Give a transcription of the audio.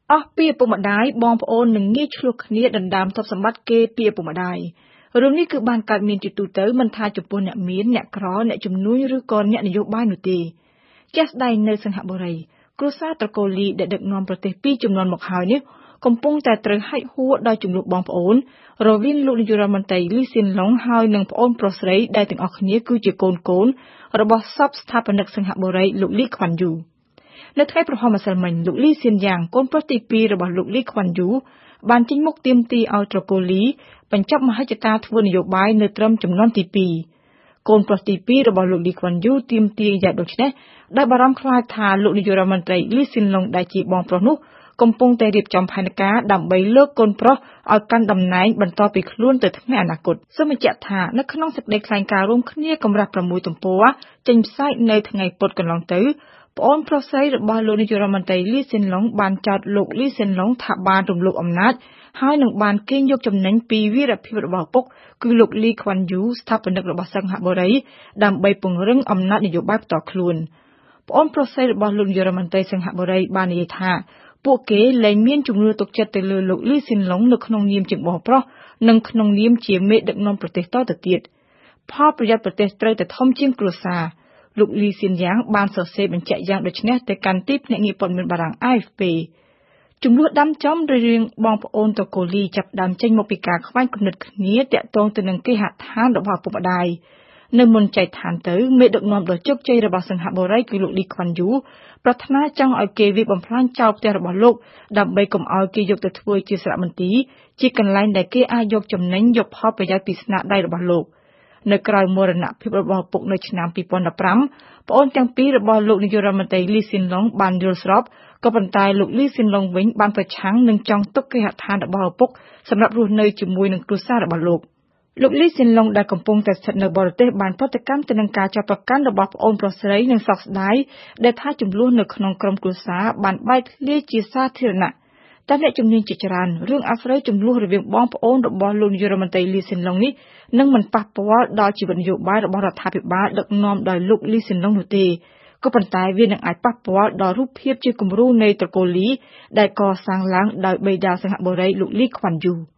អស់ពីឪពុកម្ដាយបងប្អូននឹងងាយឆ្លោះគ្នាដណ្ដើមទ្រព្យសម្បត្តិគេពីឪពុកម្ដាយរឿងនេះគឺបានកើតមានជាទូទៅមិនថាចំពោះអ្នកមានអ្នកក្រអ្នកជំនួញឬក៏អ្នកនយោបាយនោះទេជាក់ស្ដែងនៅសិង្ហបុរីគ្រួសារត្រកូលលីដែលដឹកនាំប្រទេសពីជំនាន់មកហើយនេះកំពុងតែត្រូវហិចហួរដោយចំនួនបងប្អូនរវាងលោកនាយករដ្ឋមន្ត្រីលីសៀនឡុងហើយនិងប្អូនប្រុសស្រីដែលទាំងអស់គ្នាគឺជាកូនរបស់សពស្ថាបនិកសិង្ហបុរីលោកលីខ្វាន់យូនៅថ្ងៃប្រហោះម្សិលមិញលោកលីសៀនយ៉ាងកូនប្រុសទី2របស់លោកលីខ្វាន់យូបានចេញមុខទាមទារឲ្យត្រកូលលីបញ្ចប់មហិច្ឆតាធ្វើនយោបាយនៅត្រឹមចំនួនទី2កូនប្រុសទី2របស់លោកលីខ្វាន់យូទាមទារយ៉ាងដូចនេះដោយបារម្ភខ្លាចថាលោកនាយករដ្ឋមន្ត្រីលីសៀនឡុងដែលជាបងប្រុសនោះកំពុងតែរៀបចំផែនការដើម្បីលើកកូនប្រុសឲ្យកាន់តំណែងបន្តពីខ្លួនទៅថ្ងៃអនាគតសូមបញ្ជាក់ថានៅក្នុងសេចក្តីថ្លែងការណ៍រួមគ្នាកម្រាស់6ទំព័រចេញផ្សាយនៅថ្ងៃពុធកន្លងទៅប្អូនប្រុសស្រីរបស់លោកនាយករដ្ឋមន្ត្រីលីសៀនឡុងបានចោទលោកលីសៀនឡុងថាបានរំលោភអំណាចហើយនឹងបានកេងយកចំណេញពីវីរភាពរបស់ឪពុកគឺលោកលីខ្វាន់យូស្ថាបនិករបស់សិង្ហបុរីដើម្បីពង្រឹងអំណាចនយោបាយផ្ទាល់ខ្លួនប្អូនប្រុសស្រីរបស់លោកនាយករដ្ឋមន្ត្រីសិង្ហបុរីបាននិយាយថាពួកគេលែងមានជំនឿទុកចិត្តទៅលើលោកលីសៀនឡុងនៅក្នុងនាមជាបងប្រុសនិងក្នុងនាមជាមេដឹកនាំប្រទេសតទៅទៀតផលប្រយោជន៍ប្រទេសត្រូវតែធំជាងគ្រួសារលោកលីសៀនយ៉ាងបានសរសេរបញ្ជាក់យ៉ាងដូចនេះទៅកាន់ទីភ្នាក់ងារព័ត៌មានបារាំង AFP ចំនួនដាំចំរវាងបងប្អូនត្រកូលលីចាប់ដើមចេញមកពីការខ្វែងគំនិតគ្នាតាក់ទងទៅនឹងគេហដ្ឋានរបស់ឪពុកម្ដាយនៅមុនចែកឋានទៅមេដឹកនាំដ៏ជោគជ័យរបស់សិង្ហបុរីគឺលោកលីខ្វាន់យូប្រាថ្នាចង់ឲ្យគេវាបំផ្លាញចោលផ្ទះរបស់លោកដើម្បីកុំឲ្យគេយកទៅធ្វើជាសារមន្ទីរជាកន្លែងដែលគេអាចយកចំណេញយកផលប្រយោជន៍ពីស្នាដៃរបស់លោកនៅក្រៅមរណភាពរបស់ឪពុកនៅឆ្នាំ2015ប្អូនទាំងពីររបស់លោកនាយករដ្ឋមន្ត្រីលីសៀនឡុងបានយល់ស្របក៏ប៉ុន្តែលោកលីសៀនឡុងវិញបានប្រឆាំងនឹងចង់ទុកគេហដ្ឋានរបស់ឪពុកសម្រាប់រស់នៅជាមួយនឹងគ្រួសាររបស់លោកលីសៀនឡុងដែលកំពុងតែស្ថិតនៅបរទេសបានប្រតិកម្មទៅនឹងការចាប់ប្រកាន់របស់ប្អូនប្រុសស្រីនិងសោកស្ដាយដែលថាចំនួននៅក្នុងក្រុមគ្រួសារបានបែកធ្លាយជាសាធារណៈតែអ្នកជំនាញជាច្រើនរឿងអាស្រូវចំនួនរវាងបងប្អូនរបស់លោកនាយករដ្ឋមន្ត្រីលីសៀនឡុងនេះនឹងមិនប៉ះពាល់ដល់ជីវិតនយោបាយរបស់រដ្ឋាភិបាលដឹកនាំដោយលោកលីសៀនឡុងនោះទេក៏ប៉ុន្តែវានឹងអាចប៉ះពាល់ដល់រូបភាពជាគំរូនៃត្រកូលលីដែលកសាងឡើងដោយបិតាសិង្ហបុរីលោកលីខ្វាន់យូ